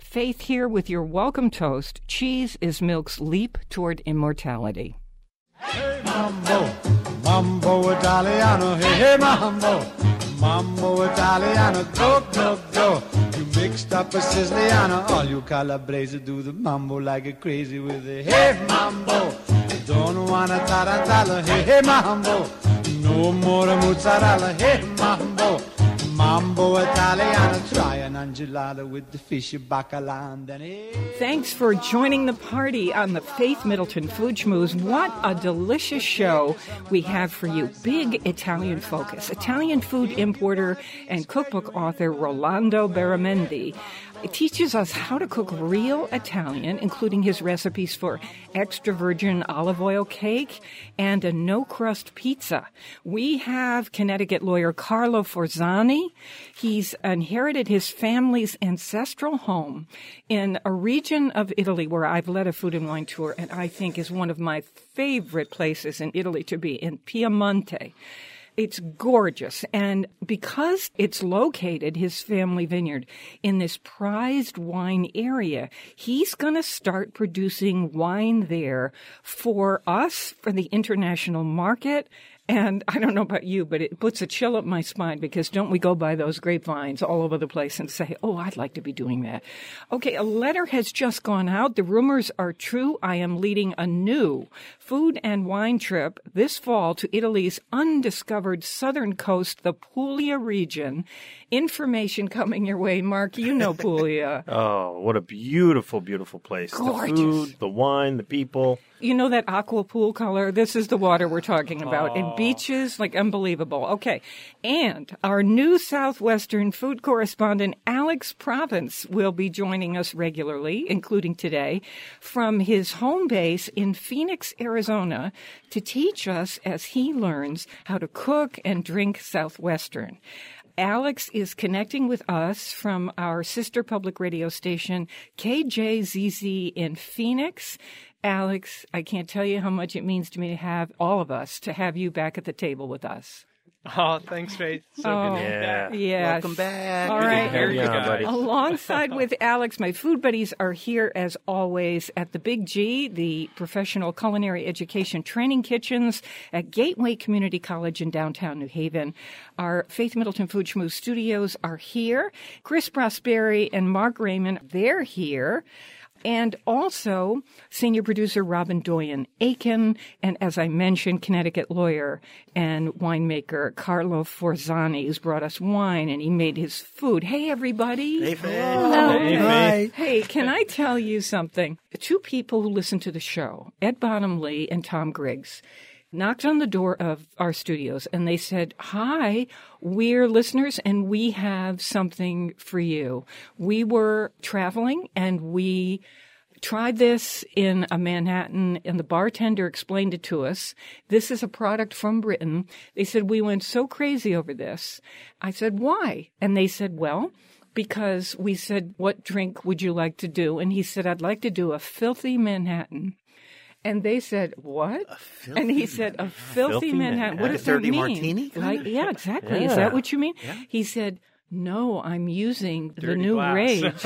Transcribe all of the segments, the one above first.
Faith here with your welcome toast. Cheese is milk's leap toward immortality. Hey, mambo, mambo Italiano, hey, hey, mambo, mambo Italiano, go, go, go. You mixed up a Siciliano, all you Calabrese do the mambo like a crazy with a hey, mambo. Don't want a tarantella, hey, hey, mambo. No more mozzarella, hey, mambo. Mambo Italiano, try an enchilada with the fish bacala and then Thanks for joining the party on the Faith Middleton Food Schmooze. What a delicious show we have for you. Big Italian focus. Italian food importer and cookbook author Rolando Baramendi teaches us how to cook real Italian, including his recipes for extra virgin olive oil cake and a no-crust pizza. We have Connecticut lawyer Carlo Forzani. He's inherited his family's ancestral home in a region of Italy where I've led a food and wine tour and I think is one of my favorite places in Italy to be, in Piemonte. It's gorgeous. And because it's located, his family vineyard, in this prized wine area, he's going to start producing wine there for us, for the international market. And I don't know about you, but it puts a chill up my spine because don't we go by those grapevines all over the place and say, oh, I'd like to be doing that. Okay, a letter has just gone out. The rumors are true. I am leading a new food and wine trip this fall to Italy's undiscovered southern coast, the Puglia region. Information coming your way. Mark, you know Puglia. Oh, what a beautiful, beautiful place. Gorgeous. The food, the wine, the people. You know that aqua pool color? This is the water we're talking about. And beaches, like unbelievable. Okay. And our new Southwestern food correspondent, Alex Province, will be joining us regularly, including today, from his home base in Phoenix, Arizona, to teach us as he learns how to cook and drink Southwestern. Alex is connecting with us from our sister public radio station, KJZZ in Phoenix. Alex, I can't tell you how much it means to me to have all of us, to have you back at the table with us. Oh, thanks, Faith. So good to be back. Yes. Welcome back. All Good right. to hear you guys. Alongside with Alex, my food buddies are here as always at the Big G, the professional culinary education training kitchens at Gateway Community College in downtown New Haven. Our Faith Middleton Food Schmooze studios are here. Chris Prosperi and Mark Raymond, they're here. And also senior producer Robin Doyen-Aiken, and as I mentioned, Connecticut lawyer and winemaker Carlo Forzani, who's brought us wine, and he made his food. Hey, everybody. Hey, Faith. Hello. Hey, Hey, can I tell you something? Two people who listen to the show, Ed Bottomley and Tom Griggs, knocked on the door of our studios and they said, hi, we're listeners and we have something for you. We were traveling and we tried this in a Manhattan and the bartender explained it to us. This is a product from Britain. They said, we went so crazy over this. I said, why? And they said, well, because we said, what drink would you like to do? And he said, I'd like to do a filthy Manhattan. And they said, what? And he said, a filthy Manhattan. What does that dirty mean? martini? Like, yeah, exactly. Yeah. Is that what you mean? Yeah. He said, no, I'm using the Dirty new glass. rage.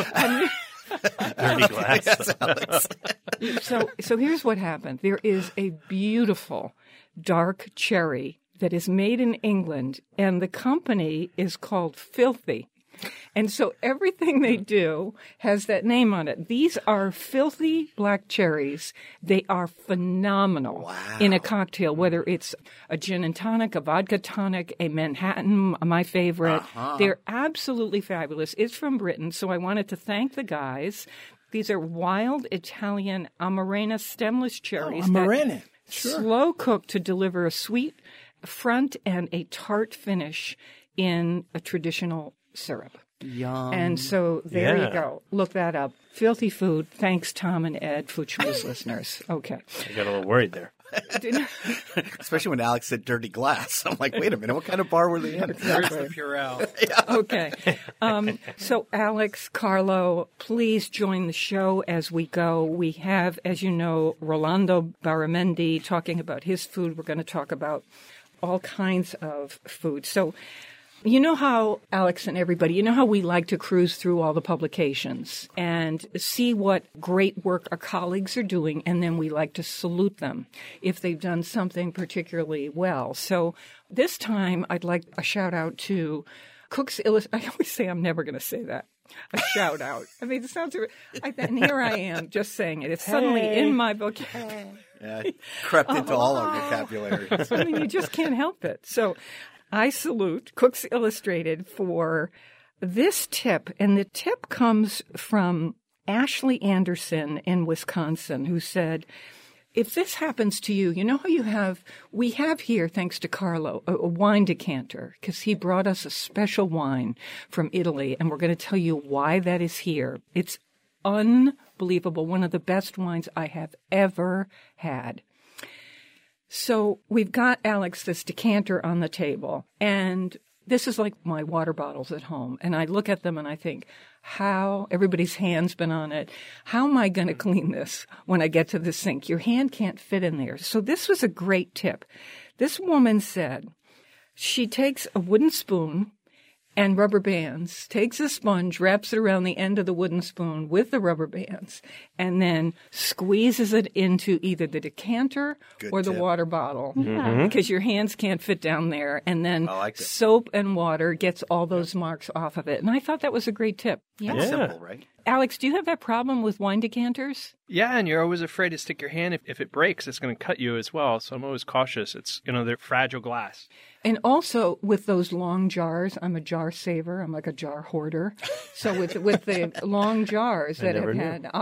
dirty glass. So here's what happened. There is a beautiful dark cherry that is made in England, and the company is called Filthy. And so everything they do has that name on it. These are filthy black cherries. They are phenomenal in a cocktail, whether it's a gin and tonic, a vodka tonic, a Manhattan, my favorite. They're absolutely fabulous. It's from Britain, so I wanted to thank the guys. These are wild Italian Amarena stemless cherries. Amarena. Sure. Slow cooked to deliver a sweet front and a tart finish in a traditional syrup. Yum. And so there Yeah. you go. Look that up. Filthy food. Thanks, Tom and Ed, Food Schmooze listeners. Okay. I got a little worried there. Especially when Alex said dirty glass. I'm like, wait a minute, what kind of bar were they in? Where's the Purell? Okay. So, Alex, Carlo, please join the show as we go. We have, as you know, Rolando Baramendi talking about his food. We're going to talk about all kinds of food. So, You know how, Alex and everybody, you know how we like to cruise through all the publications and see what great work our colleagues are doing, and then we like to salute them if they've done something particularly well. So this time I'd like a shout out to Cook's Illustrated. I always say I'm never going to say that. A shout out. I mean, it sounds, and here I am just saying it. It's suddenly in my vocabulary. Yeah, it crept into all our vocabulary. I mean, you just can't help it. So I salute Cook's Illustrated for this tip. And the tip comes from Ashley Anderson in Wisconsin, who said, if this happens to you, you know how we have here, thanks to Carlo, a wine decanter, because he brought us a special wine from Italy, and we're going to tell you why that is here. It's unbelievable. One of the best wines I have ever had. So we've got, Alex, this decanter on the table, and this is like my water bottles at home. And I look at them and I think, how everybody's hand's been on it. How am I going to clean this when I get to the sink? Your hand can't fit in there. So this was a great tip. This woman said she takes a wooden spoon and rubber bands, takes a sponge, wraps it around the end of the wooden spoon with the rubber bands, and then squeezes it into either the decanter or the water bottle, because your hands can't fit down there. And then soap and water gets all those marks off of it. And I thought that was a great tip. That's simple, right? Alex, do you have that problem with wine decanters? Yeah, and you're always afraid to stick your hand. If it breaks, it's going to cut you as well. So I'm always cautious. It's, they're fragile glass. And also with those long jars, I'm a jar saver. I'm like a jar hoarder. So with the long jars that have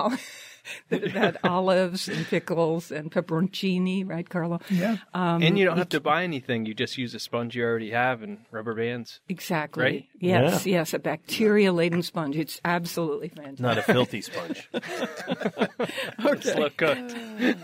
had olives and pickles and pepperoncini, right, Carlo? Yeah. And you don't have to buy anything. You just use a sponge you already have and rubber bands. Exactly. Right? Yes, a bacteria-laden sponge. It's absolutely fantastic. Not a filthy sponge. Slow cooked.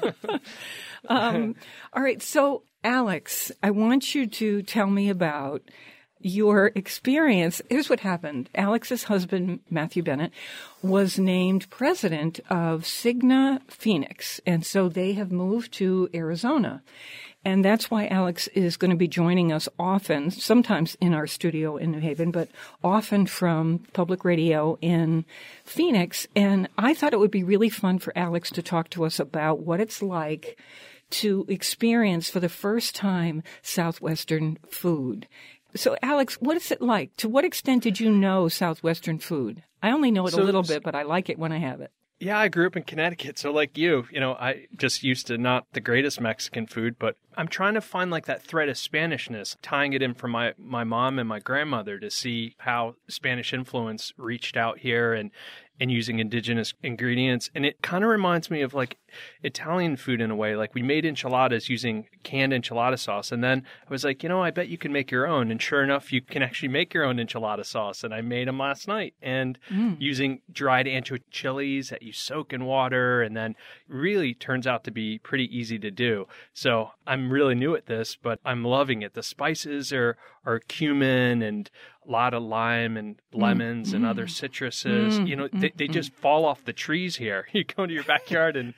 All right, so Alex, I want you to tell me about your experience. Here's what happened. Alex's husband, Matthew Bennett, was named president of Cigna Phoenix, and so they have moved to Arizona. And that's why Alex is going to be joining us often, sometimes in our studio in New Haven, but often from public radio in Phoenix. And I thought it would be really fun for Alex to talk to us about what it's like to experience for the first time Southwestern food. So, Alex, what is it like? To what extent did you know Southwestern food? I only know it a little bit, but I like it when I have it. Yeah, I grew up in Connecticut, so like you, I just used to not the greatest Mexican food, but I'm trying to find like that thread of Spanishness, tying it in from my mom and my grandmother to see how Spanish influence reached out here and using indigenous ingredients. And it kind of reminds me of like Italian food in a way. Like we made enchiladas using canned enchilada sauce. And then I was like, I bet you can make your own. And sure enough, you can actually make your own enchilada sauce. And I made them last night and using dried ancho chilies that you soak in water. And then really turns out to be pretty easy to do. So I'm really new at this, but I'm loving it. The spices are cumin and a lot of lime and lemons and other citruses. They just fall off the trees here. You go into your backyard and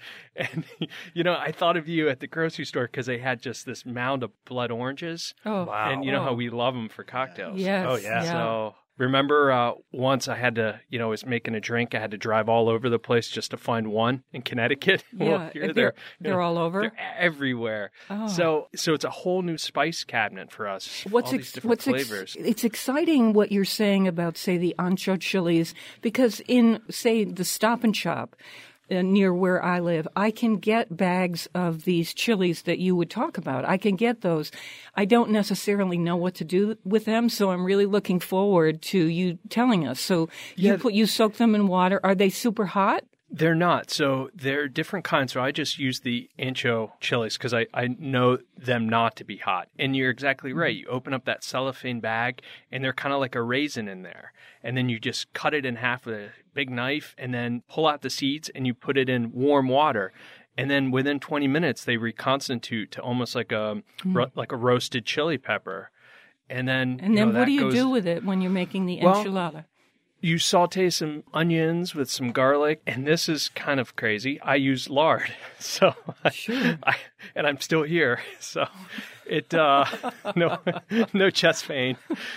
I thought of you at the grocery store because they had just this mound of blood oranges. Oh, wow. And you know how we love them for cocktails. Yes. Oh, yeah. So remember once I had to, I was making a drink. I had to drive all over the place just to find one in Connecticut. Yeah, Well, they're all over. They're everywhere. Oh. So it's a whole new spice cabinet for us. All these different flavors. It's exciting what you're saying about, say, the ancho chilies, because in, say, the Stop and Shop near where I live, I can get bags of these chilies that you would talk about. I can get those. I don't necessarily know what to do with them, so I'm really looking forward to you telling us. So you soak them in water. Are they super hot? They're not. So they're different kinds. So I just use the ancho chilies because I know them not to be hot. And you're exactly right. You open up that cellophane bag and they're kind of like a raisin in there. And then you just cut it in half with a big knife and then pull out the seeds and you put it in warm water. And then within 20 minutes, they reconstitute to almost like a roasted chili pepper. And then what do you do with it when you're making the enchilada? You saute some onions with some garlic, and this is kind of crazy. I use lard, so and I'm still here, so it no chest pain.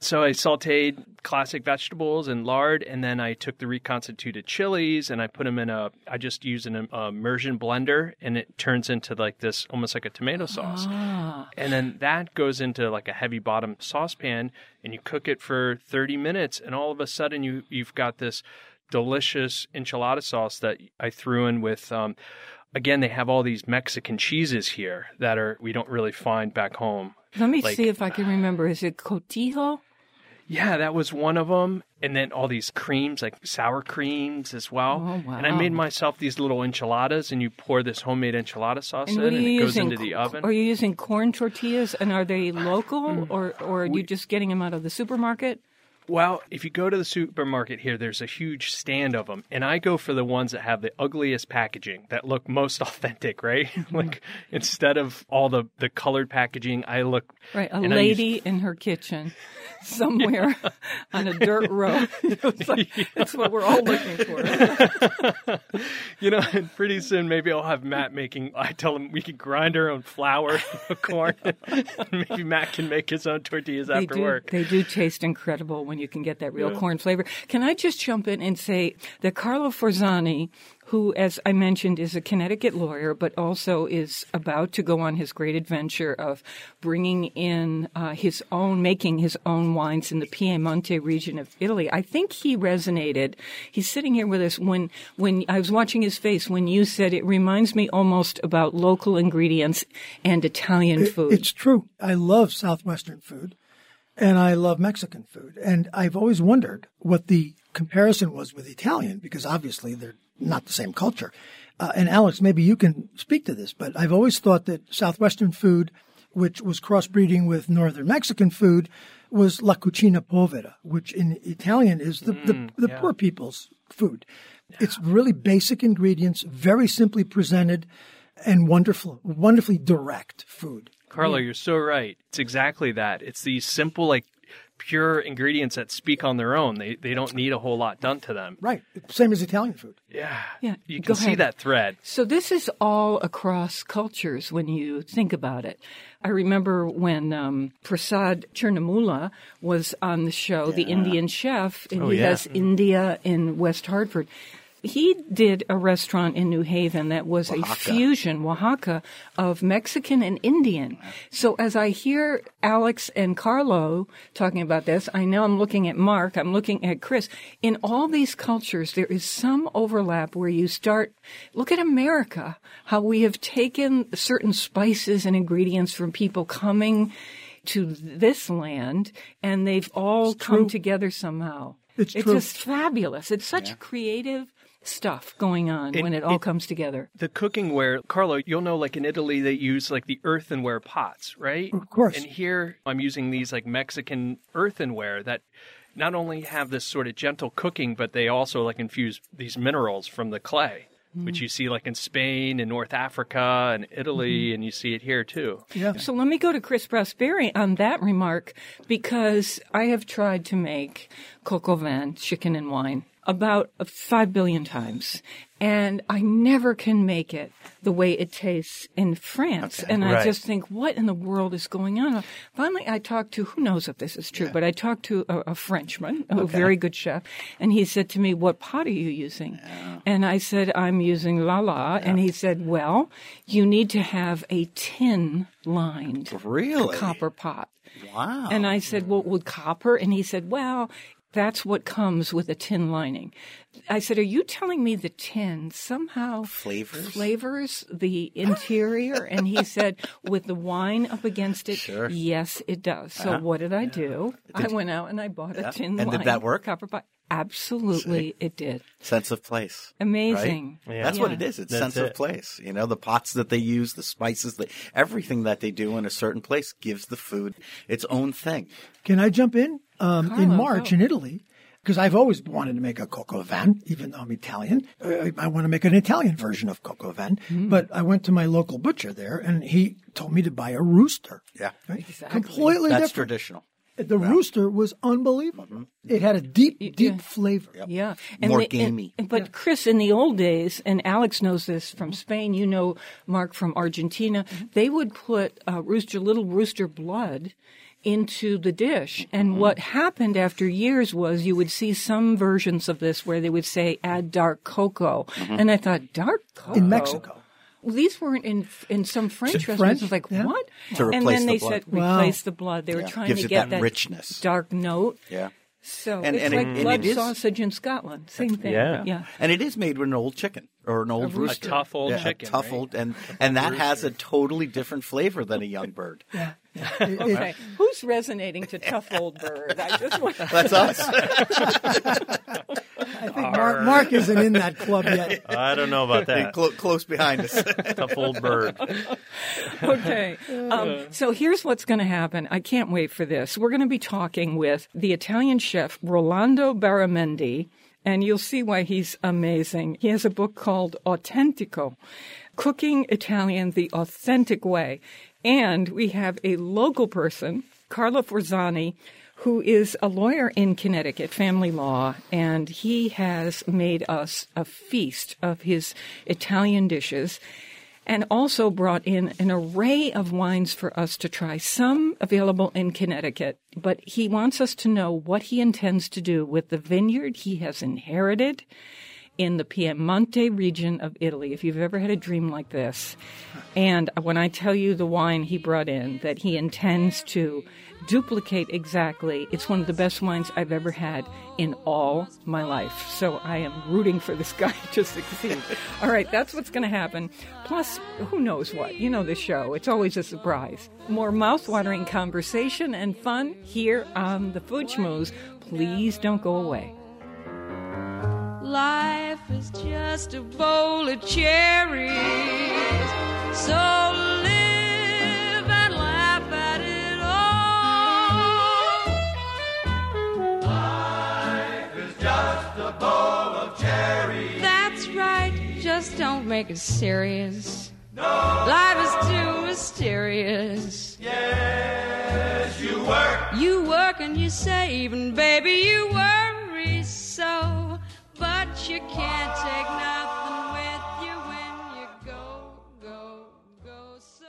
So I sauteed classic vegetables and lard, and then I took the reconstituted chilies and I put them I just use an immersion blender, and it turns into like this, almost like a tomato sauce. And then that goes into like a heavy bottom saucepan, and you cook it for 30 minutes, and all of a sudden you've got this delicious enchilada sauce that I threw in with, again, they have all these Mexican cheeses here that we don't really find back home. Let me see if I can remember. Is it cotija? Yeah, that was one of them. And then all these creams, like sour creams as well. Oh, wow. And I made myself these little enchiladas, and you pour this homemade enchilada sauce And in, what are and you it goes using? into the oven. Are you using corn tortillas, and are they local, or are you just getting them out of the supermarket? Well, if you go to the supermarket here, there's a huge stand of them, and I go for the ones that have the ugliest packaging that look most authentic, right? Like, instead of all the colored packaging, I look... Right, a lady in her kitchen somewhere on a dirt road. That's what we're all looking for. And pretty soon maybe I'll have Matt I tell him we can grind our own flour, corn, and maybe Matt can make his own tortillas after work. They do taste incredible when you can get that real corn flavor. Can I just jump in and say that Carlo Forzani, who, as I mentioned, is a Connecticut lawyer, but also is about to go on his great adventure of bringing in making his own wines in the Piemonte region of Italy. I think he resonated. He's sitting here with us when I was watching his face when you said it reminds me almost about local ingredients and Italian food. It's true. I love Southwestern food, and I love Mexican food. And I've always wondered what the comparison was with Italian, because obviously they're not the same culture. And Alex, maybe you can speak to this, but I've always thought that Southwestern food, which was crossbreeding with Northern Mexican food, was la cucina povera, which in Italian is the poor people's food. Yeah. It's really basic ingredients, very simply presented, and wonderfully direct food. Carlo, you're so right. It's exactly that. It's these simple, like, pure ingredients that speak on their own. They don't need a whole lot done to them. Right. Same as Italian food. Yeah. You Go can see ahead. that thread. So this is all across cultures when you think about it. I remember when Prasad Chernamula was on the show, the Indian chef, and he has India in West Hartford. He did a restaurant in New Haven that was a fusion, Oaxaca, of Mexican and Indian. So as I hear Alex and Carlo talking about this, I know I'm looking at Mark, I'm looking at Chris. In all these cultures, there is some overlap where you start, look at America, how we have taken certain spices and ingredients from people coming to this land, and they've all come together somehow. It's true. Just fabulous. It's such creative stuff going on when it all comes together. The cookware, Carlo, you'll know, like in Italy, they use like the earthenware pots, right? Of course. And here I'm using these like Mexican earthenware that not only have this sort of gentle cooking, but they also like infuse these minerals from the clay, which you see like in Spain and North Africa and Italy, and you see it here too. Yeah. So let me go to Chris Prosperi on that remark, because I have tried to make coq au vin, chicken and wine, about 5 billion times. And I never can make it the way it tastes in France. And I just think, what in the world is going on? Finally, I talked to, who knows if this is true, but I talked to a Frenchman, a very good chef, and he said to me, what pot are you using? And I said, I'm using Lala. And he said, well, you need to have a tin-lined copper pot. Wow. And I said, well, with copper? And he said, well, that's what comes with a tin lining. I said, are you telling me the tin somehow flavors the interior? And he said, with the wine up against it, yes, it does. So what did I do? I went out and I bought a tin And line did that work? copper pot. Absolutely, it did. Sense of place. Amazing. Right? Yeah. That's what it is. It's sense of place. You know, the pots that they use, the spices, everything that they do in a certain place gives the food its own thing. Can I jump in? In March in Italy, because I've always wanted to make a coq au vin, even though I'm Italian. I want to make an Italian version of coq au vin. But I went to my local butcher there, and he told me to buy a rooster. Yeah. Right? Exactly. Completely That's different. traditional. The rooster was unbelievable. It had a deep flavor. Yeah. More gamey. But Chris, in the old days, and Alex knows this from Spain, you know Mark from Argentina, they would put little rooster blood into the dish. And what happened after years was you would see some versions of this where they would say, add dark cocoa. And I thought, dark cocoa? In Mexico. Well, these weren't in some French restaurants. French? I was like, Yeah. what? To And replace then the they blood. said, Wow. replace the blood. They were trying Gives to it get that that richness. dark note. Yeah. So And- it's and like it- blood and it is- sausage in Scotland. Same thing. Yeah. And it is made with an old chicken or an old rooster. tough old chicken, A tough right? old, and that has a totally different flavor than a young bird. Yeah. Okay. Who's resonating to tough old bird? I just want That's us. I think Mark isn't in that club yet. I don't know about that. Close behind us. Tough old bird. Okay. So here's what's going to happen. I can't wait for this. We're going to be talking with the Italian chef Rolando Baramendi, and you'll see why he's amazing. He has a book called Autentico, Cooking Italian the Authentic Way. And we have a local person, Carlo Forzani, who is a lawyer in Connecticut, family law, and he has made us a feast of his Italian dishes and also brought in an array of wines for us to try, some available in Connecticut. But he wants us to know what he intends to do with the vineyard he has inherited in the Piemonte region of Italy, if you've ever had a dream like this. And when I tell you the wine he brought in that he intends to duplicate exactly, it's one of the best wines I've ever had in all my life. So I am rooting for this guy to succeed. All right, that's what's going to happen. Plus, who knows what? You know the show. It's always a surprise. More mouth-watering conversation and fun here on the Food Schmooze. Please don't go away. Life is just a bowl of cherries, so live and laugh at it all. Life is just a bowl of cherries. That's right, just don't make it serious. No. Life is too mysterious. Yes, you work and you save, and baby, you worry so. But you can't take nothing with you when you go, go, go so.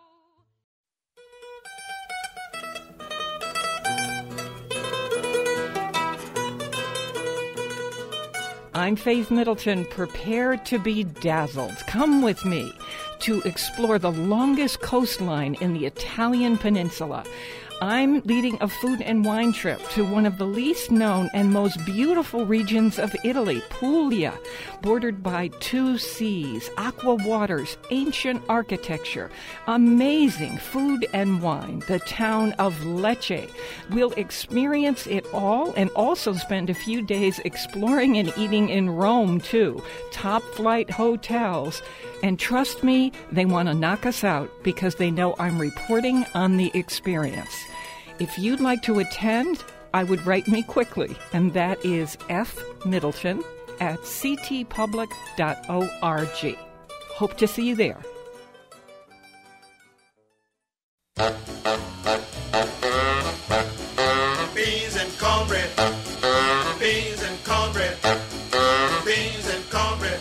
I'm Faith Middleton, prepared to be dazzled. Come with me to explore the longest coastline in the Italian peninsula. I'm leading a food and wine trip to one of the least known and most beautiful regions of Italy, Puglia, bordered by 2 seas, aqua waters, ancient architecture, amazing food and wine, the town of Lecce. We'll experience it all and also spend a few days exploring and eating in Rome, too. Top flight hotels. And trust me, they want to knock us out because they know I'm reporting on the experience. If you'd like to attend, I would write me quickly, and that is fmiddleton@ctpublic.org. Hope to see you there. Beans and cornbread, beans and cornbread, beans and cornbread.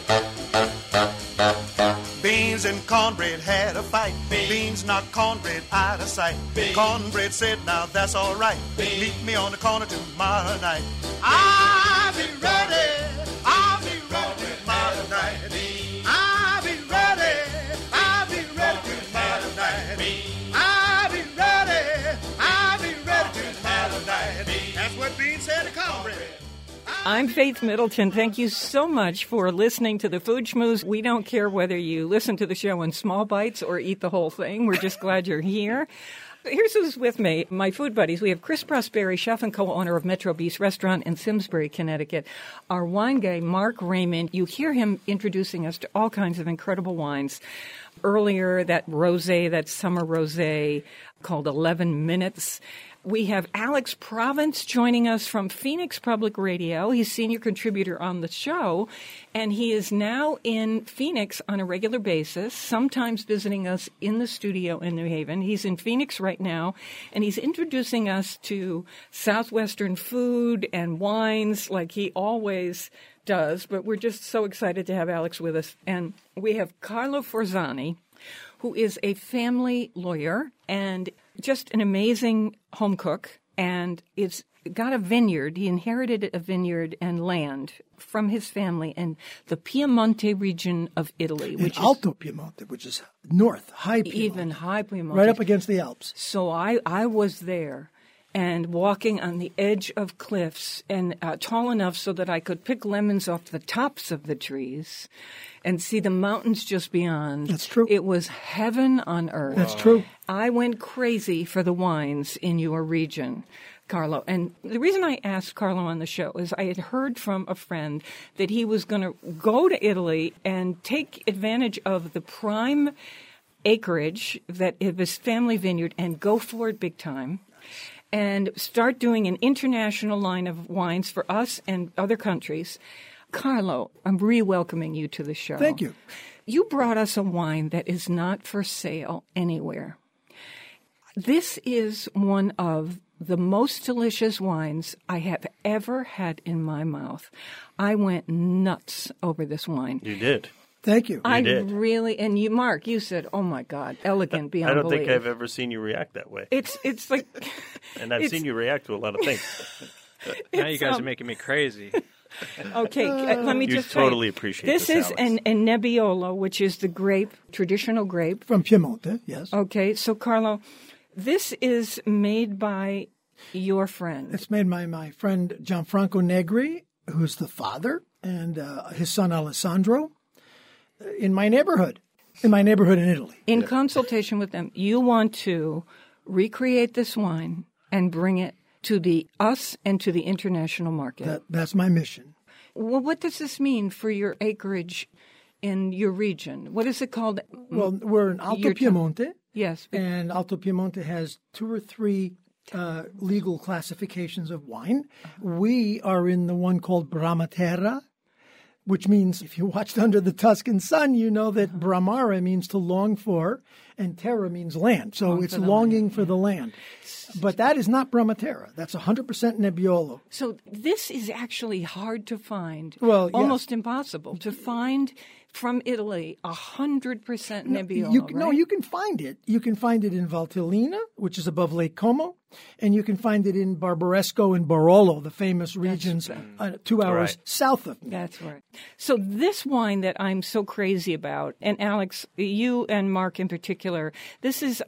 Beans and cornbread had a fight. Beans knocked cornbread out of sight. Cornbread said, now that's all right. Meet me on the corner tomorrow night. I'll be ready. I'll be ready tomorrow night. I'll be ready. I'll be ready tomorrow night. I'll be ready. I'll be ready tomorrow night. That's what Beans said to cornbread. I'm Faith Middleton. Thank you so much for listening to the Food Schmooze. We don't care whether you listen to the show in small bites or eat the whole thing. We're just glad you're here. Here's who's with me, my food buddies. We have Chris Prosperi, chef and co-owner of Metro Beast Restaurant in Simsbury, Connecticut. Our wine guy, Mark Raymond. You hear him introducing us to all kinds of incredible wines. Earlier, that rosé, that summer rosé called 11 Minutes. We have Alex Province joining us from Phoenix Public Radio. He's senior contributor on the show, and he is now in Phoenix on a regular basis, sometimes visiting us in the studio in New Haven. He's in Phoenix right now, and he's introducing us to Southwestern food and wines like he always does, but we're just so excited to have Alex with us. And we have Carlo Forzani, who is a family lawyer, and just an amazing home cook, and it's got a vineyard. He inherited a vineyard and land from his family in the Piemonte region of Italy, which is Alto Piemonte, which is north, high Piemonte. Even high Piemonte. Right up against the Alps. So I was there and walking on the edge of cliffs and tall enough so that I could pick lemons off the tops of the trees and see the mountains just beyond. That's true. It was heaven on earth. That's true. I went crazy for the wines in your region, Carlo. And the reason I asked Carlo on the show is I had heard from a friend that he was going to go to Italy and take advantage of the prime acreage that of his family vineyard and go for it big time and start doing an international line of wines for us and other countries. Carlo, I'm re-welcoming you to the show. Thank you. You brought us a wine that is not for sale anywhere. This is one of the most delicious wines I have ever had in my mouth. I went nuts over this wine. You did. Thank you. I did. Really, and you, Mark, you said, "Oh my God, elegant beyond I don't belief." think I've ever seen you react that way. It's like, And I've seen you react to a lot of things. Now you guys are making me crazy. Okay, let me You just tell totally you. appreciate this. this, Is Alex. an Nebbiolo, which is the grape, traditional grape. From Piemonte, yes. Okay, so Carlo, this is made by your friend. It's made by my friend Gianfranco Negri, who's the father, and his son Alessandro, in my neighborhood in Italy. In consultation with them, you want to recreate this wine and bring it to us and to the international market. That's my mission. Well, what does this mean for your acreage in your region? What is it called? Well, we're in Alto Piemonte. Yes. And Alto Piemonte has 2 or 3 legal classifications of wine. We are in the one called Bramaterra, which means if you watched Under the Tuscan Sun, you know that Bramare means to long for, and terra means land. So it's longing for the land. But that is not Bramaterra. That's 100% Nebbiolo. So this is actually hard to find. Well, almost impossible to find from Italy 100% Nebbiolo. No, you can find it. You can find it in Valtellina, which is above Lake Como, and you can find it in Barbaresco and Barolo, the famous regions 2 hours south of me. That's right. So this wine that I'm so crazy about, and Alex, you and Mark in particular, this is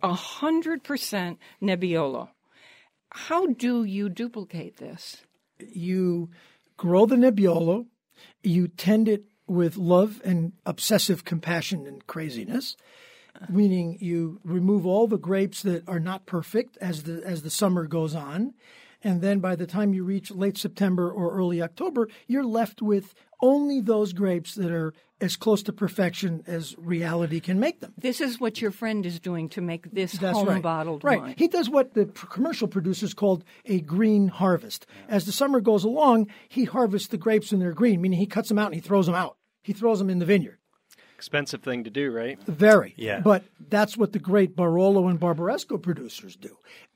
100% Nebbiolo. How do you duplicate this? You grow the Nebbiolo, you tend it with love and obsessive compassion and craziness, meaning you remove all the grapes that are not perfect as the summer goes on, and then by the time you reach late September or early October, you're left with only those grapes that are as close to perfection as reality can make them. This is what your friend is doing to make this That's home-bottled right. wine. He does what the commercial producers called a green harvest. As the summer goes along, he harvests the grapes when they're green, meaning he cuts them out and he throws them out. He throws them in the vineyard. Expensive thing to do, right? Very. Yeah. But that's what the great Barolo and Barbaresco producers do.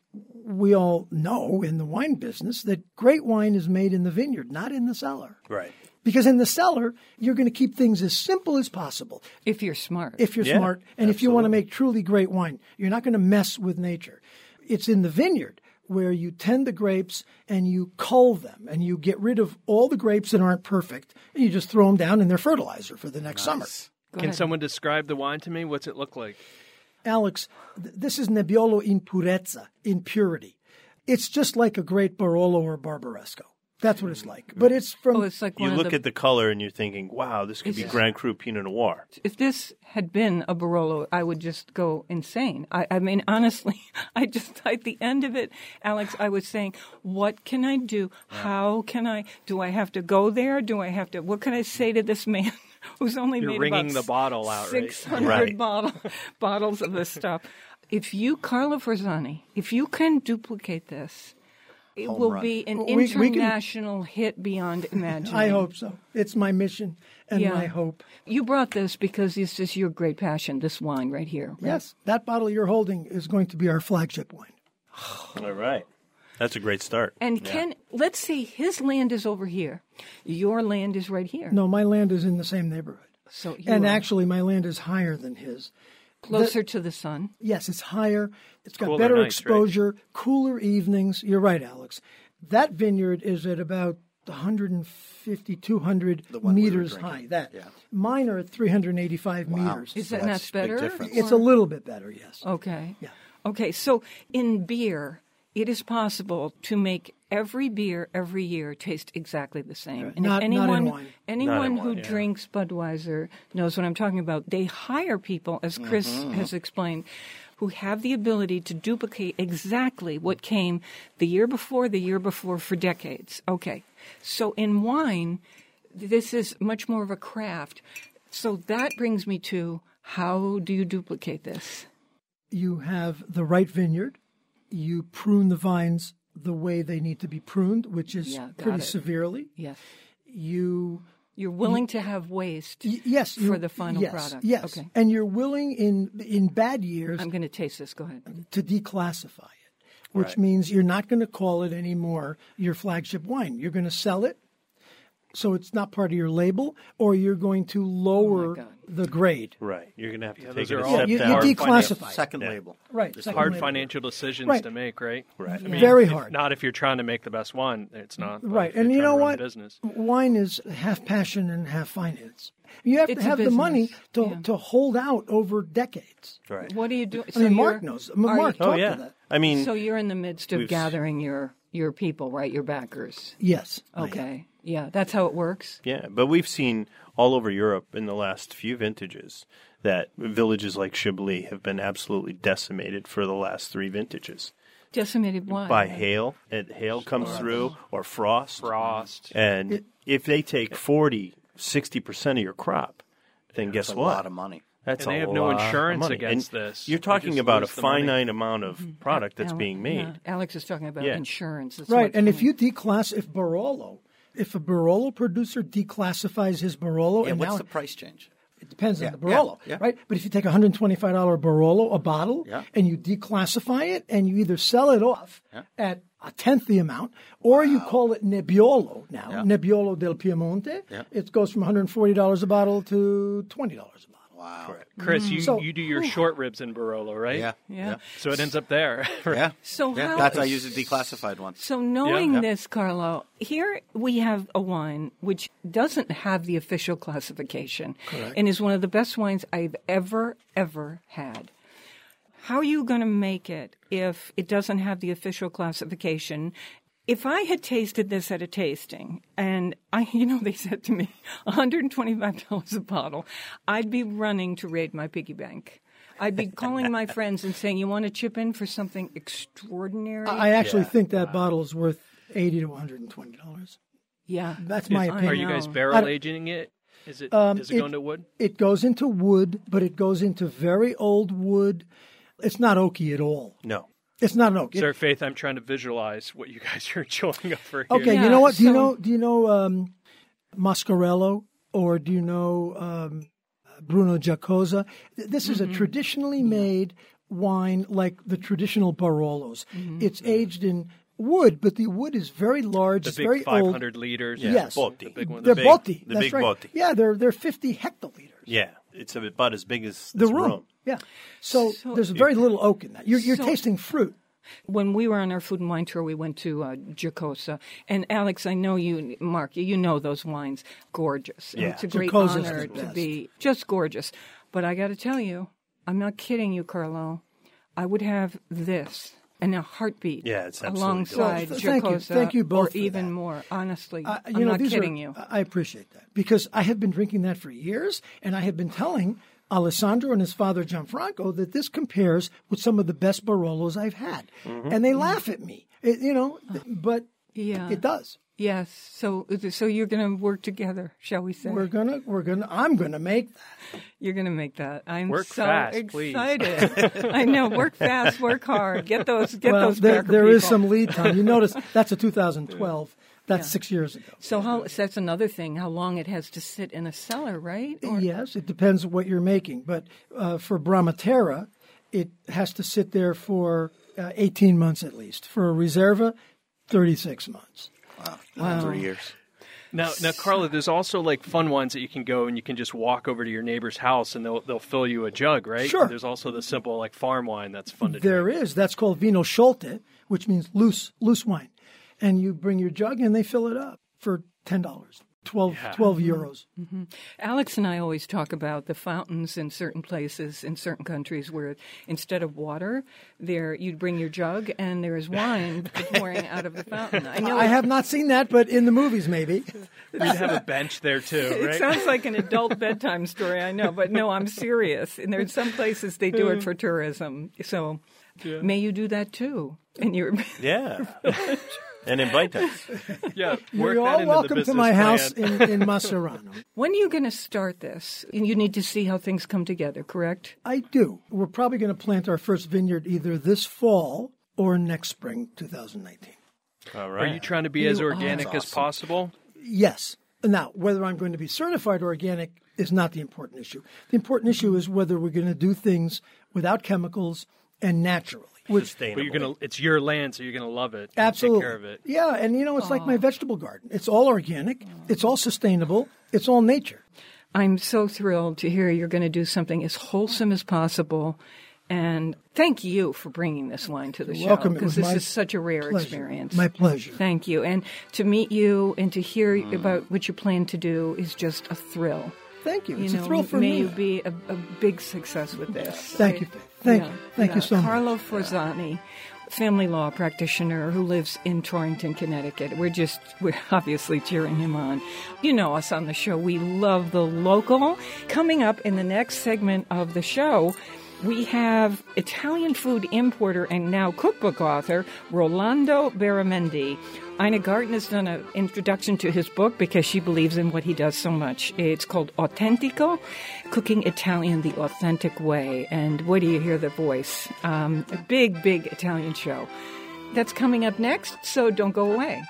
We all know in the wine business that great wine is made in the vineyard, not in the cellar. Right. Because in the cellar, you're going to keep things as simple as possible. If you're smart. If you're smart. And if you want to make truly great wine, you're not going to mess with nature. It's in the vineyard where you tend the grapes and you cull them and you get rid of all the grapes that aren't perfect and you just throw them down in their fertilizer for the next summer. Can someone describe the wine to me? What's it look like? Alex, this is Nebbiolo in purezza, in purity. It's just like a great Barolo or Barbaresco. That's what it's like. But it's from... it's like You look at the color and you're thinking, wow, this could be Grand Cru Pinot Noir. If this had been a Barolo, I would just go insane. I mean, honestly, at the end of it, Alex, I was saying, what can I do? How can I? Do I have to go there? What can I say to this man who's only You're made wringing about the bottle out, right? 600 bottles of this stuff? If you, Carlo Forzani, if you can duplicate this, it Home will run. be an We can- international hit beyond imagining. I hope so. It's my mission and my hope. You brought this because this is your great passion, this wine right here. Right? Yes, that bottle you're holding is going to be our flagship wine. All right. That's a great start. And let's say his land is over here. Your land is right here. No, my land is in the same neighborhood. So Actually, my land is higher than his. Closer to the sun. Yes, it's higher. It's got Cooler better nights, exposure, cooler evenings. You're right, Alex. That vineyard is at about 150, 200 The one we were meters drinking. high. Yeah. Mine are at 385 meters. Is So that not that's a big better? difference. It's a little bit better, yes. Okay. Yeah. Okay, so in beer, it is possible to make every beer every year taste exactly the same. And Not- if not in anyone, wine. anyone Not in who wine, yeah. drinks Budweiser knows what I'm talking about. They hire people, as Chris has explained, who have the ability to duplicate exactly what came the year before for decades. Okay, so in wine, this is much more of a craft. So that brings me to, how do you duplicate this? You have the right vineyard. You prune the vines the way they need to be pruned, which is Yeah, got pretty it. severely. Yes. You're willing to have waste yes for the final yes, product. Yes, Okay. and you're willing in bad years I'm going to taste this. Go ahead. to declassify it, which means you're not going to call it anymore your flagship wine. You're going to sell it, so it's not part of your label, or you're going to lower God. the grade. Right. You're going to have to take those it are a all step you down. declassify it. Second Yeah. label. Right. Just second Hard label. financial decisions Right. to make, right? Right. I mean, Very if- hard. Not if you're trying to make the best wine. It's not. but Right, if you're and you trying know to run what? a business. Wine is half passion and half finance. You have It's to a have the money business. to hold out over decades. Right. What do you do? I mean, Mark knows. Mark Oh, talked yeah. to that. I mean, So you're in the midst of We've- gathering your people, right? Your backers. Yes. Okay. Yeah, that's how it works. yeah, but we've seen all over Europe in the last few vintages that villages like Chablis have been absolutely decimated for the last 3 vintages Decimated why? by hail. And hail comes through, or frost. Frost. And if they take 40, 60% of your crop, then guess That's a what? lot of money. That's And they a have no lot of insurance money. against And this. You're They talking just about a lose the money. finite amount of product that's Ale- being made. yeah, Alex is talking about Yeah. insurance. That's Right, what's and if coming. you if a Barolo producer declassifies his Barolo, Yeah, and what's now the price change? it depends Yeah, on the Barolo, yeah. right? But if you take a $125 Barolo, a bottle, Yeah. and you declassify it, and you either sell it off Yeah. at a tenth the amount, or you call it Nebbiolo now, Yeah. Nebbiolo del Piemonte, Yeah. it goes from $140 a bottle to $20 a bottle. Wow. Chris, So- you do your short ribs in Barolo, right? Yeah. Yeah. So it ends up there. Yeah. So Yeah. how- That's I use the declassified one. So knowing Yeah. this, Carlo, here we have a wine which doesn't have the official classification and is one of the best wines I've ever had. How are you going to make it if it doesn't have the official classification? If I had tasted this at a tasting and they said to me $125 a bottle, I'd be running to raid my piggy bank. I'd be calling my friends and saying, "You want to chip in for something extraordinary?" I actually think that bottle is worth $80 to $120. Yeah. That's my I opinion. Are you guys know. barrel aging it? Is it does it go into wood? It goes into wood, but it goes into very old wood. It's not oaky at all. No. It's not an oak. Sir Faith, I'm trying to visualize what you guys are enjoying over here. Okay, Yeah, you know what? Do so- you know Mascarello, or do you know Bruno Giacosa? This is a traditionally made wine, like the traditional Barolos. It's aged in wood, but the wood is very large. The It's big very 500 liters. Yes. Botti. The big ones. They're big- botti. the That's big right. botti. Yeah, they're 50 hectoliters. Yeah. It's about as big as The this room. Yeah. So there's very little oak in that. You're So- tasting fruit. When we were on our food and wine tour, we went to Giacosa. And Alex, I know you, Mark, you know those wines. Gorgeous. And Yeah. it's a great Giacosa's honor the to best. be just gorgeous. But I got to tell you, I'm not kidding you, Carlo. I would have this in a heartbeat Yeah, it's absolutely alongside delicious. Thank you. Giacosa. Thank you both Or for even that. more, honestly. You I'm know, not these kidding are, you. I appreciate that, because I have been drinking that for years, and I have been telling Alessandro and his father Gianfranco that this compares with some of the best Barolos I've had, and they laugh at me. But Yeah. it does. Yes. So you're going to work together, shall we say? I'm gonna make that. You're going to make that. I'm Work so fast, please. excited. I know. Work fast, work hard. Get those. Well, those. there Packer is people. some lead time. You notice that's a 2012. That's 6 years ago. So that's another thing. How long it has to sit in a cellar, right? Or- Yes, it depends what you're making. But for Brahmatera, it has to sit there for 18 months at least. For a Reserva, 36 months. Wow. 3 years. Now, Carla, there's also like fun wines that you can go and you can just walk over to your neighbor's house and they'll fill you a jug, right? Sure. And there's also the simple like farm wine that's fun to drink. There is. That's called Vino Schulte, which means loose wine. And you bring your jug and they fill it up for $10. 12 euros. Mm-hmm. Alex and I always talk about the fountains in certain places, in certain countries, where instead of water, you'd bring your jug and there is wine pouring out of the fountain. I have not seen that, but in the movies, maybe. You'd have a bench there, too, right? It sounds like an adult bedtime story, I know, but no, I'm serious. And there's some places they do it for tourism. So may you do that, too. Yeah. And invite us. Yeah, you're all welcome to my house in Macerano. When are you going to start this? You need to see how things come together, correct? I do. We're probably going to plant our first vineyard either this fall or next spring, 2019. All right. Are you trying to be as organic as possible? Yes. Now, whether I'm going to be certified organic is not the important issue. The important issue is whether we're going to do things without chemicals and naturally. But it's your land, so you're going to love it. Absolutely. Take care of it. Yeah, and it's like my vegetable garden. It's all organic. It's all sustainable. It's all nature. I'm so thrilled to hear you're going to do something as wholesome as possible. And thank you for bringing this wine to the show. Welcome. Because this is such a rare experience. My pleasure. Thank you. And to meet you and to hear about what you plan to do is just a thrill. Thank you. It's a thrill for me. May you be a big success with this. Thank you, Faith. Thank you so much. Carlo Forzani, family law practitioner who lives in Torrington, Connecticut. We're obviously cheering him on. You know us on the show. We love the local. Coming up in the next segment of the show, we have Italian food importer and now cookbook author Rolando Beramendi. Ina Garten has done an introduction to his book because she believes in what he does so much. It's called Autentico, Cooking Italian the Authentic Way. And where do you hear the voice? A big, big Italian show. That's coming up next, so don't go away.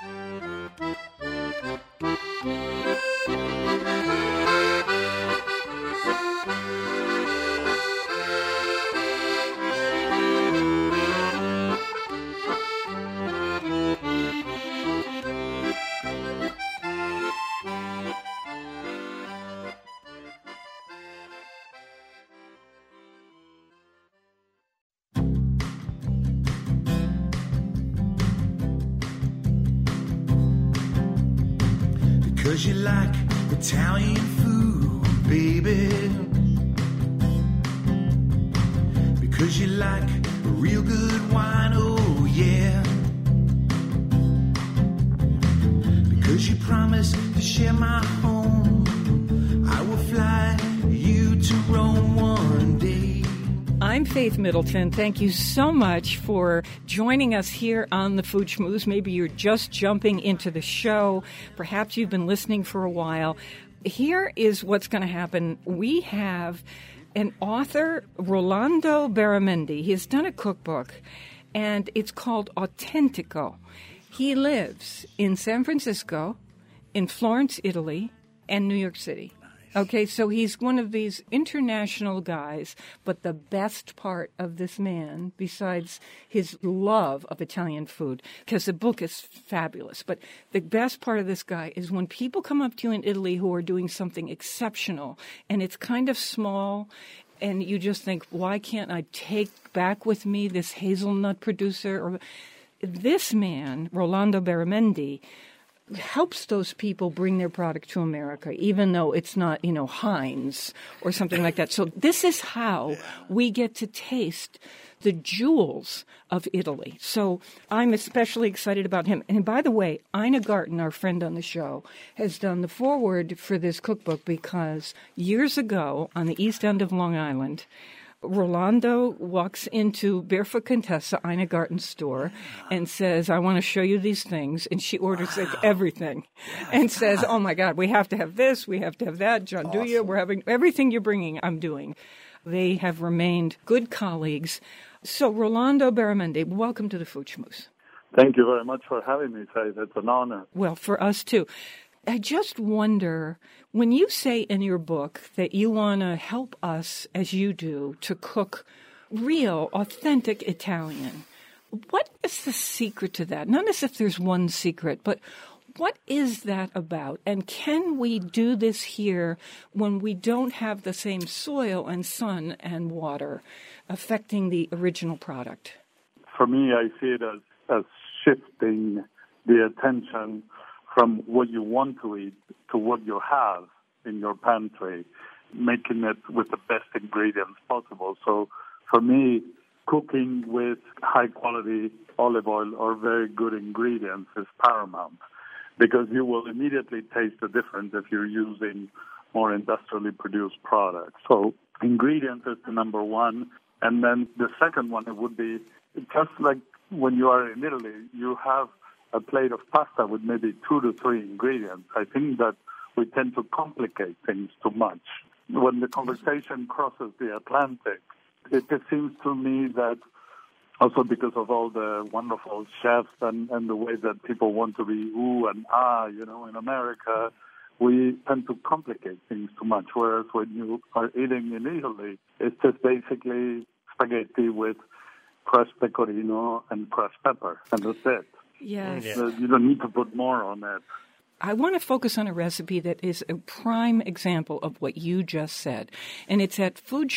Because you like Italian food, baby. Because you like real good wine, oh yeah. Because you promised to share my home, I will fly you to Rome one day. I'm Faith Middleton. Thank you so much for joining us here on the Food Schmooze. Maybe you're just jumping into the show. Perhaps you've been listening for a while. Here is what's going to happen. We have an author, Rolando Beramendi. He has done a cookbook, and it's called Autentico. He lives in San Francisco, in Florence, Italy, and New York City. Okay, so he's one of these international guys, but the best part of this man, besides his love of Italian food, because the book is fabulous, but the best part of this guy is when people come up to you in Italy who are doing something exceptional, and it's kind of small, and you just think, why can't I take back with me this hazelnut producer? Or this man, Rolando Beramendi, helps those people bring their product to America, even though it's not, Heinz or something like that. So this is how we get to taste the jewels of Italy. So I'm especially excited about him. And by the way, Ina Garten, our friend on the show, has done the foreword for this cookbook because years ago on the east end of Long Island, Rolando walks into Barefoot Contessa, Ina Garten's store, and says, I want to show you these things. And she orders everything and says, oh, my God, we have to have this. We have to have that. John Duya, we're having everything you're bringing, I'm doing. They have remained good colleagues. So, Rolando Beramendi, welcome to the Food Schmooze. Thank you very much for having me, Faith. It's an honor. Well, for us, too. I just wonder, when you say in your book that you want to help us, as you do, to cook real, authentic Italian, what is the secret to that? Not as if there's one secret, but What is that about? And can we do this here when we don't have the same soil and sun and water affecting the original product? For me, I see it as shifting the attention from what you want to eat to what you have in your pantry, making it with the best ingredients possible. So for me, cooking with high-quality olive oil or very good ingredients is paramount, because you will immediately taste the difference if you're using more industrially produced products. So ingredients is the number one. And then the second one, it would be just like when you are in Italy, you have a plate of pasta with maybe 2 to 3 ingredients. I think that we tend to complicate things too much. When the conversation crosses the Atlantic, it seems to me that also because of all the wonderful chefs and the way that people want to be ooh and ah, in America, we tend to complicate things too much. Whereas when you are eating in Italy, it's just basically spaghetti with crushed pecorino and crushed pepper, and that's it. Yes. You don't need to put more on it. I want to focus on a recipe that is a prime example of what you just said, and it's at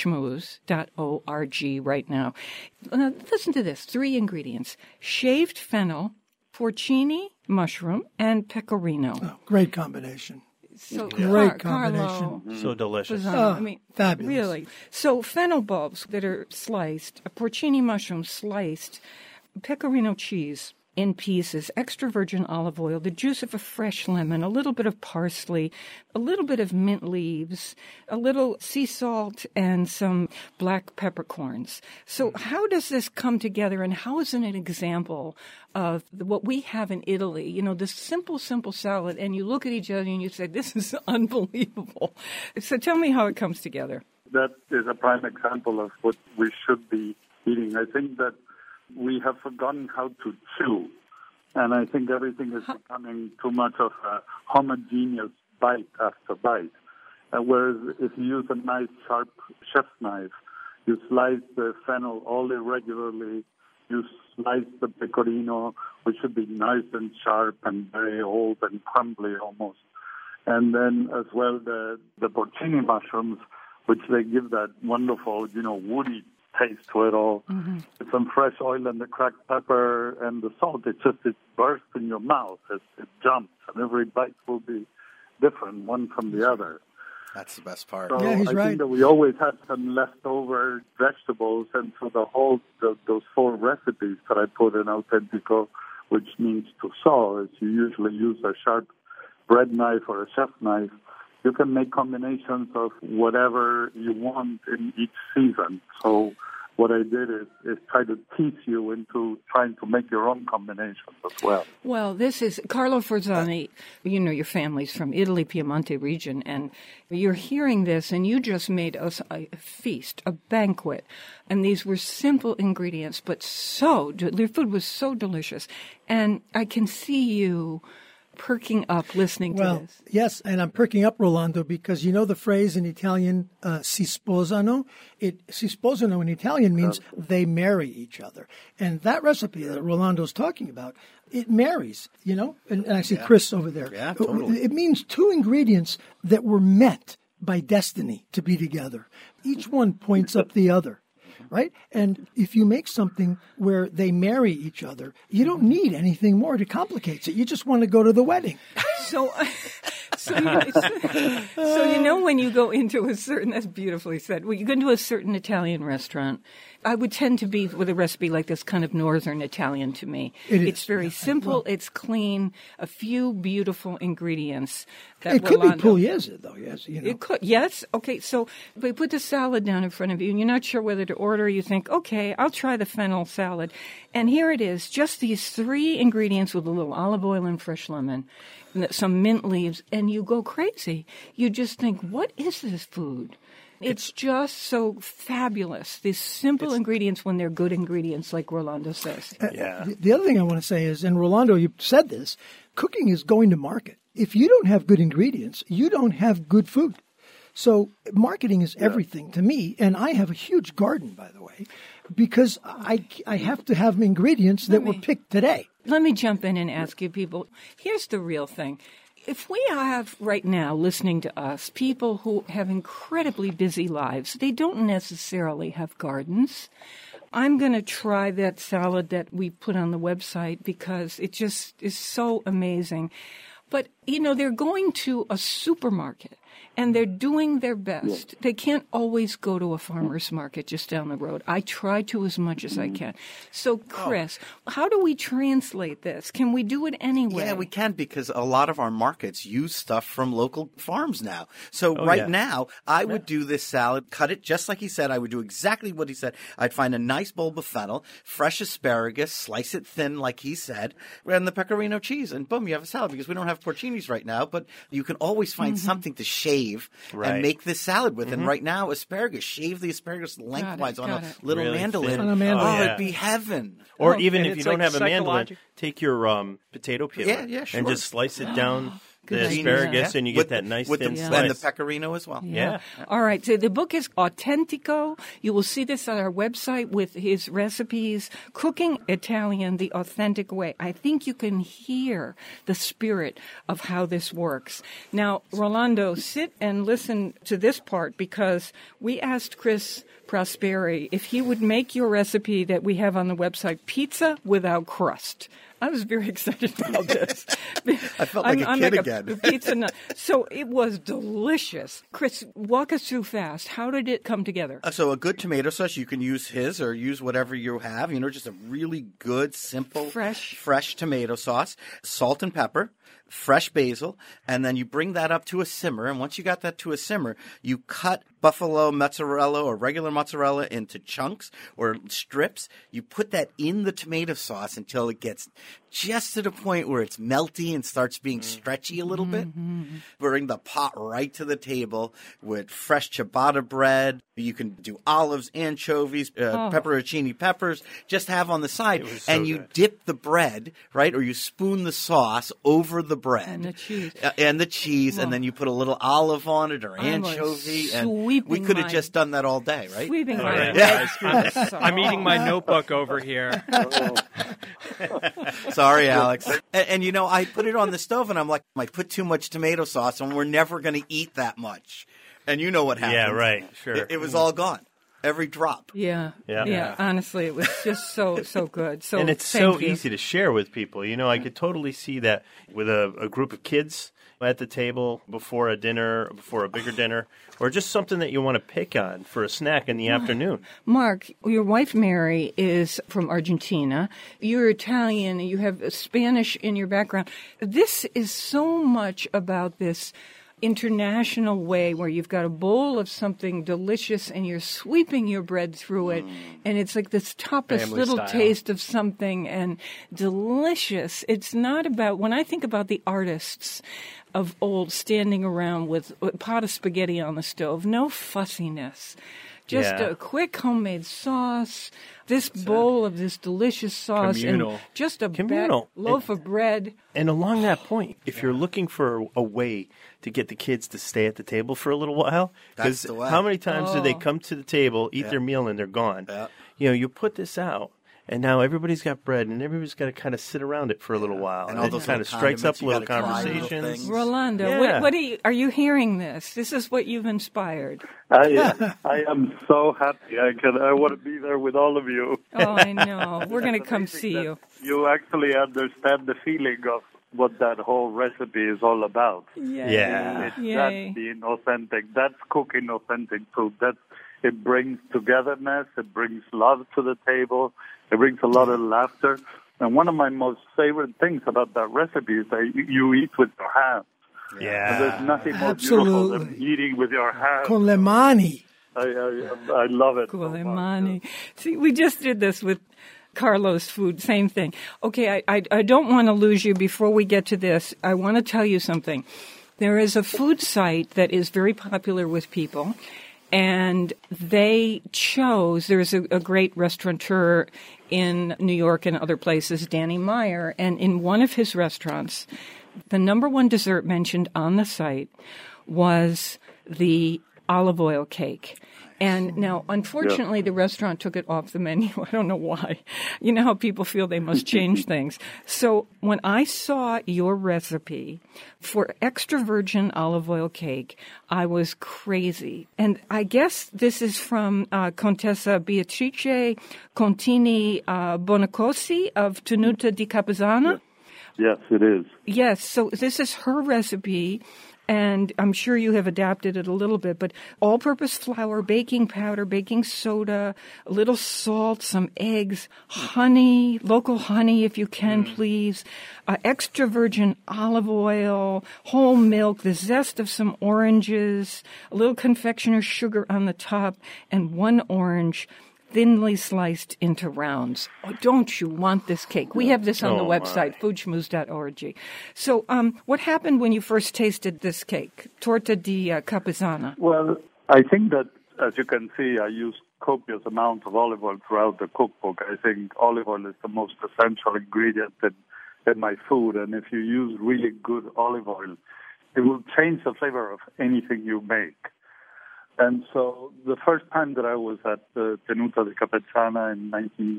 foodschmooze.org right now. Now, listen to this. 3 ingredients: shaved fennel, porcini mushroom, and pecorino. Oh, great combination. So great combination. Carlo, So delicious. Fabulous. Really. So fennel bulbs that are sliced, a porcini mushroom sliced, pecorino cheese in pieces, extra virgin olive oil, the juice of a fresh lemon, a little bit of parsley, a little bit of mint leaves, a little sea salt, and some black peppercorns. So how does this come together, and how is it an example of what we have in Italy? This simple salad, and you look at each other and you say, this is unbelievable. So tell me how it comes together. That is a prime example of what we should be eating. I think that we have forgotten how to chew, and I think everything is becoming too much of a homogeneous bite after bite. Whereas if you use a nice, sharp chef's knife, you slice the fennel all irregularly, you slice the pecorino, which should be nice and sharp and very old and crumbly almost. And then as well the porcini mushrooms, which they give that wonderful, woody taste to it all. Mm-hmm. With some fresh oil and the cracked pepper and the salt, it bursts in your mouth. It jumps, and every bite will be different, one from the other. That's the best part. So yeah, he's right. I think that we always have some leftover vegetables, and so those 4 recipes that I put in Autentico, which means to saw, is you usually use a sharp bread knife or a chef's knife. You can make combinations of whatever you want in each season. So what I did is try to teach you into trying to make your own combinations as well. Well, this is Carlo Forzani. Your family's from Italy, Piemonte region, and you're hearing this, and you just made us a feast, a banquet. And these were simple ingredients, but your food was so delicious. And I can see you perking up listening to this. Yes, and I'm perking up, Rolando, because you know the phrase in Italian, si sposano? Si sposano in Italian means they marry each other. And that recipe that Rolando's talking about, it marries, and I see Chris over there. Yeah, totally. It means 2 ingredients that were meant by destiny to be together. Each one points up the other. Right? And if you make something where they marry each other, you don't need anything more to complicate it. You just want to go to the wedding. So when you go into that's beautifully said. When you go into a certain Italian restaurant, I would tend to be with a recipe like this, kind of northern Italian to me. It's very simple. It's clean. A few beautiful ingredients. It could be pugliese, though. Yes, It could. Yes. Okay. So we put the salad down in front of you, and you're not sure whether to order. You think, okay, I'll try the fennel salad, and here it is. Just these 3 ingredients with a little olive oil and fresh lemon, and some mint leaves, and you go crazy. You just think, what is this food? It's just so fabulous. These simple ingredients when they're good ingredients, like Rolando says. The other thing I want to say is, and Rolando, you said this, cooking is going to market. If you don't have good ingredients, you don't have good food. So marketing is everything to me, and I have a huge garden, by the way, because I have to have ingredients that were picked today. Let me jump in and ask you people, here's the real thing. If we have right now listening to us people who have incredibly busy lives, they don't necessarily have gardens. I'm going to try that salad that we put on the website because it just is so amazing. But, they're going to a supermarket and they're doing their best. They can't always go to a farmer's market just down the road. I try to as much as I can. So, Chris, how do we translate this? Can we do it anyway? Yeah, we can because a lot of our markets use stuff from local farms now. So now, I would do this salad, cut it just like he said. I would do exactly what he said. I'd find a nice bulb of fennel, fresh asparagus, slice it thin like he said, and the pecorino cheese. And boom, you have a salad because we don't have porcinis right now, but you can always find something to shave and make this salad with. And right now, asparagus, shave the asparagus lengthwise on a little really mandolin. On a mandolin. Oh, it'd be heaven. Or even and if you it's don't like have a mandolin, take your potato peeler sure. and just slice it down the idea. asparagus, and you get that nice thin slice. And the pecorino as well. Yeah. All right. So the book is Autentico. You will see this on our website with his recipes, Cooking Italian the Authentic Way. I think you can hear the spirit of how this works. Now, Rolando, sit and listen to this part because we asked Chris Prosperi if he would make your recipe that we have on the website, pizza without crust. I was very excited about this. I felt like a kid again. Pizza nut. So it was delicious. Chris, walk us through fast. How did it come together? So a good tomato sauce, you can use his or use whatever you have. Just a really good, simple, fresh tomato sauce, salt and pepper, fresh basil, and then you bring that up to a simmer. And once you got that to a simmer, you cut buffalo mozzarella or regular mozzarella into chunks or strips. You put that in the tomato sauce until it gets just to the point where it's melty and starts being stretchy a little bit. Bring the pot right to the table with fresh ciabatta bread. You can do olives, anchovies, pepperoncini peppers, just have on the side. And you dip the bread, right, or you spoon the sauce over the bread. And the cheese. And then you put a little olive on it or anchovy. And we could have just done that all day, right? Sweeping my guys, I'm eating my notebook over here. Sorry, Alex. And I put it on the stove, and I'm like, I put too much tomato sauce, and we're never going to eat that much. And you know what happened. Yeah, right. Sure. It was all gone. Every drop. Yeah. Honestly, it was just so good. So, and it's so easy to share with people. I could totally see that with a group of kids at the table before a dinner, before a bigger dinner, or just something that you want to pick on for a snack in the afternoon. Mark, your wife Mary is from Argentina. You're Italian. You have Spanish in your background. This is so much about this international way where you've got a bowl of something delicious and you're sweeping your bread through it and it's like this tapas Family little style. taste of something and delicious. It's not about, when I think about the artists of old standing around with a pot of spaghetti on the stove, no fussiness. Just a quick homemade sauce, this bowl of this delicious sauce, communal. And just a Communal. loaf of bread. And along that point, if you're looking for a way to get the kids to stay at the table for a little while, because how many times do they come to the table, eat their meal, and they're gone? You put this out. And now everybody's got bread, and everybody's got to kind of sit around it for a little while. And all those kind of strikes up little conversations. Rolando, what are you hearing this? This is what you've inspired. I am so happy. I want to be there with all of you. Oh, I know. We're going to come see you. You actually understand the feeling of what that whole recipe is all about. Yeah. That's being authentic. That's cooking authentic food. It brings togetherness. It brings love to the table. It brings a lot of laughter. And one of my most favorite things about that recipe is that you eat with your hands. Yeah. And there's nothing more beautiful than eating with your hands. Con le mani. I love it. Con le mani. See, we just did this with Carlos Food, same thing. Okay, I don't want to lose you before we get to this. I want to tell you something. There is a food site that is very popular with people. And they chose, there's a great restaurateur in New York and other places, Danny Meyer, and in one of his restaurants, the number one dessert mentioned on the site was the olive oil cake. And now, unfortunately, the restaurant took it off the menu. I don't know why. You know how people feel they must change things. So when I saw your recipe for extra virgin olive oil cake, I was crazy. And I guess this is from Contessa Beatrice Contini Bonacosi of Tenuta di Capizzana? Yes, it is. Yes, so this is her recipe. And I'm sure you have adapted it a little bit, but all-purpose flour, baking powder, baking soda, a little salt, some eggs, honey, local honey if you can, please, extra virgin olive oil, whole milk, the zest of some oranges, a little confectioner's sugar on the top, and one orange thinly sliced into rounds. Oh, don't you want this cake? We have this on the website, foodschmooze.org. So what happened when you first tasted this cake, torta di Capizzana? Well, I think that, as you can see, I use copious amounts of olive oil throughout the cookbook. I think olive oil is the most essential ingredient in my food, and if you use really good olive oil, it will change the flavor of anything you make. And so the first time that I was at the Tenuta di Capizzana in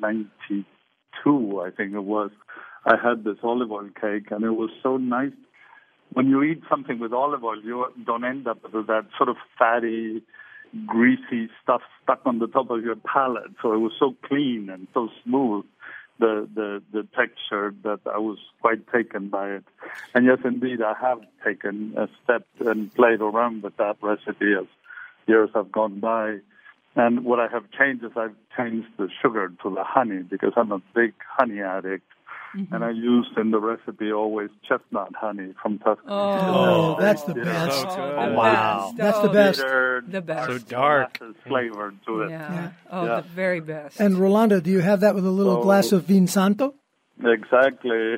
1992, I think it was, I had this olive oil cake, and it was so nice. When you eat something with olive oil, you don't end up with that sort of fatty, greasy stuff stuck on the top of your palate. So it was so clean and so smooth, the texture, that I was quite taken by it. And yes, indeed, I have taken a step and played around with that recipe as years have gone by. And what I have changed is I've changed the sugar to the honey, because I'm a big honey addict. Mm-hmm. And I used in the recipe always chestnut honey from Tuscany. Oh, that's the best. Oh, wow. That's the best. The best. So dark. Flavor to it. Yeah. Oh, the very best. And Rolando, do you have that with a little glass of Vin Santo? Exactly.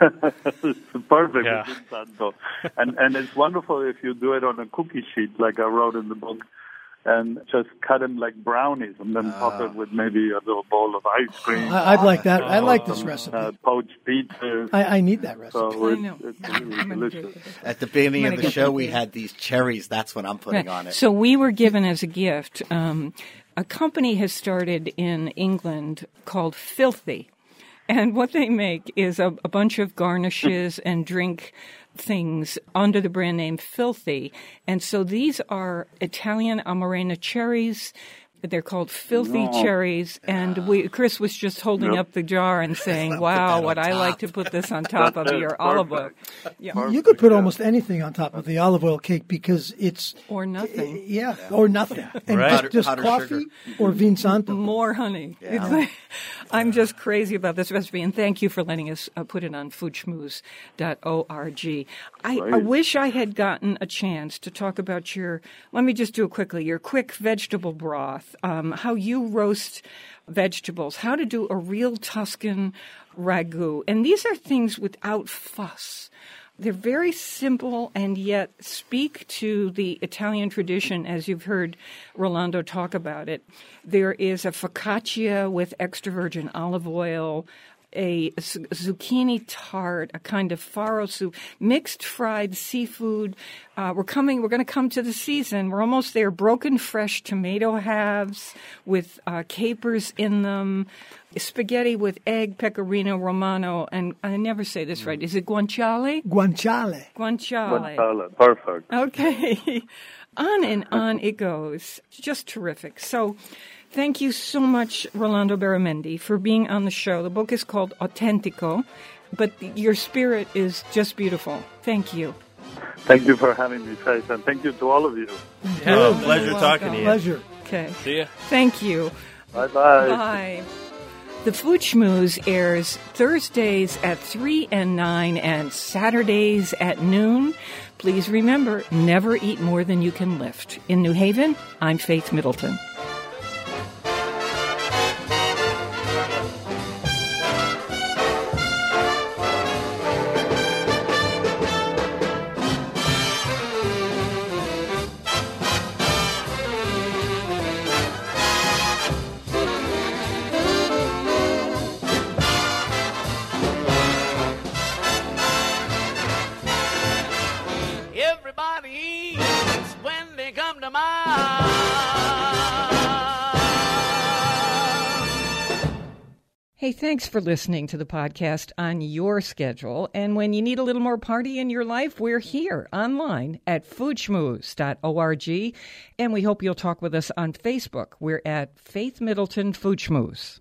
It's perfect with Vin Santo. And it's wonderful if you do it on a cookie sheet, like I wrote in the book, and just cut them like brownies and then top it with maybe a little bowl of ice cream. I'd like that. I like this recipe. Poached peaches. I need that recipe. So I know. it's really delicious. At the beginning of the show, we had these cherries. That's what I'm putting on it. So we were given as a gift, a company has started in England called Filthy. And what they make is a bunch of garnishes and drink things under the brand name Filthy. And so these are Italian Amarena cherries. They're called Filthy cherries. And Chris was just holding up the jar and saying, wow, would I like to put this on top of your olive oil. Yeah. You could put almost anything on top of the olive oil cake because it's... Or nothing. Or nothing. And just coffee or Vin Santo. More honey. Yeah. I'm just crazy about this recipe, and thank you for letting us put it on foodschmooze.org. I wish I had gotten a chance to talk about let me just do it quickly, your quick vegetable broth, how you roast vegetables, how to do a real Tuscan ragu. And these are things without fuss. They're very simple and yet speak to the Italian tradition, as you've heard Rolando talk about it. There is a focaccia with extra virgin olive oil, a zucchini tart, a kind of farro soup, mixed fried seafood. We're going to come to the season. We're almost there. Broken fresh tomato halves with capers in them, spaghetti with egg, pecorino romano, and I never say this right. Is it guanciale? Guanciale. Guanciale. Perfect. Okay. On and on it goes. Just terrific. So thank you so much, Rolando Beramendi, for being on the show. The book is called Autentico, but your spirit is just beautiful. Thank you. Thank you for having me, Faith, and thank you to all of you. Yeah, pleasure talking to you. Pleasure. Okay. See ya. Thank you. Bye-bye. Bye. The Food Schmooze airs Thursdays at 3 and 9 and Saturdays at noon. Please remember, never eat more than you can lift. In New Haven, I'm Faith Middleton. Everybody eats when they come to mind. Hey, thanks for listening to the podcast on your schedule. And when you need a little more party in your life, we're here online at foodschmooze.org. And we hope you'll talk with us on Facebook. We're at Faith Middleton Food Schmooze.